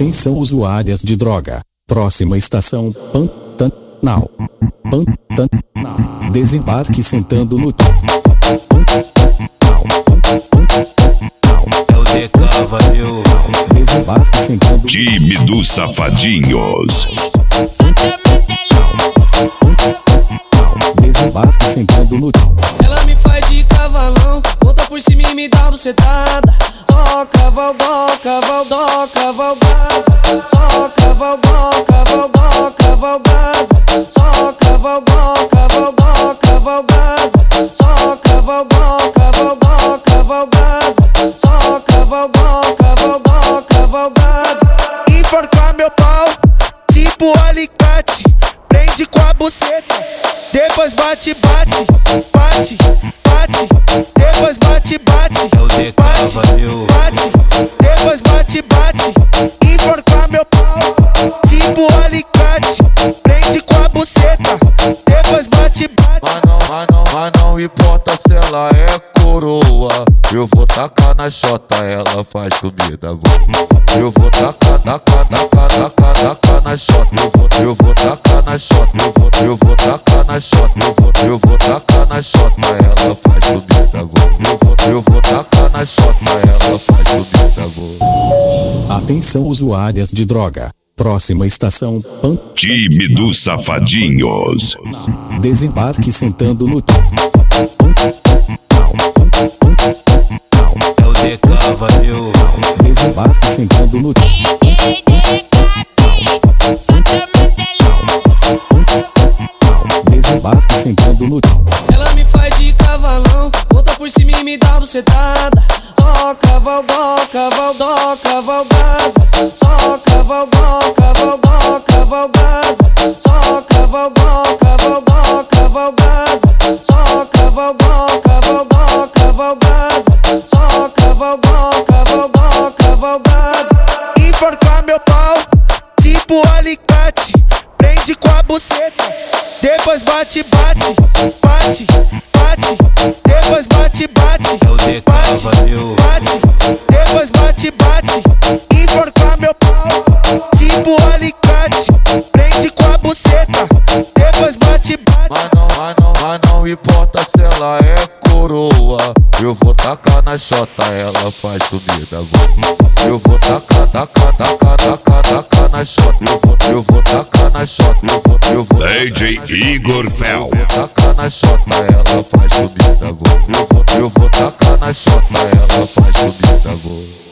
Atenção usuárias de droga. Próxima estação, Pantanal. Pantanal. Desembarque sentando no Pantanal. É o DK, valeu. Desembarque sentando no Time dos Safadinhos. Desembarque sentando no Ela me faz de cavalão, monta por cima e me dá bucetada. Toca, valdoca, valdoca, valgada. Toca, valdoca, valdoca, valgada. Toca, valdoca, valdoca, valgada. Toca, valdoca, valdoca, valgada. Toca, valdoca, valdoca, valgada. Enforcar meu pau, tipo alicate. Prende com a buceta, depois bate, bate, bate, bate. Depois bate, bate, É o DK, bate, valeu. bate. Depois bate, bate. Enforcar meu pau, tipo alicate. Prende com a buceta, depois bate, bate. Mas não importa se ela é coroa. Eu vou tacar na chota, ela faz comida boa. Eu vou tacar na chota. Eu vou tacar na chota. Eu vou tacar na chota. Eu vou tacar na chota, ela faz comida boa. Eu vou tacar na chota, ela faz comida boa. Atenção usuárias de droga. Próxima estação, Time dos Safadinhos. Desembarque sentando no É o DK, valeu. Desembarque sentando no Desembarque sentando no Ela me faz de cavalão, monta por cima e me dá bucetada. Toca, valdoca, valdoca, valgada. Toca, valdoca, valdoca, valgada. Toca, valdoca, valdoca, valgada. Toca, valdoca, valdoca, valgada. Toca, valdoca, valdoca, valgada. Enforcar meu pau, tipo alicate. Prende com a buceta, depois bate, bate, bate, bate. Depois bate, bate, É o DK, bate, valeu. bate. Depois bate, bate. Enforcar meu pau, tipo alicate. Prende com a buceta, depois bate, bate. Mas não importa se ela é coroa. Eu vou tacar na chota, ela faz comida boa. Eu vou tacar na chota. Eu vou tacar na chota. Eu vou DJ Igor Fel. tacar na chota, ela faz comida boa. Eu vou tacar na chota, ela faz comida boa.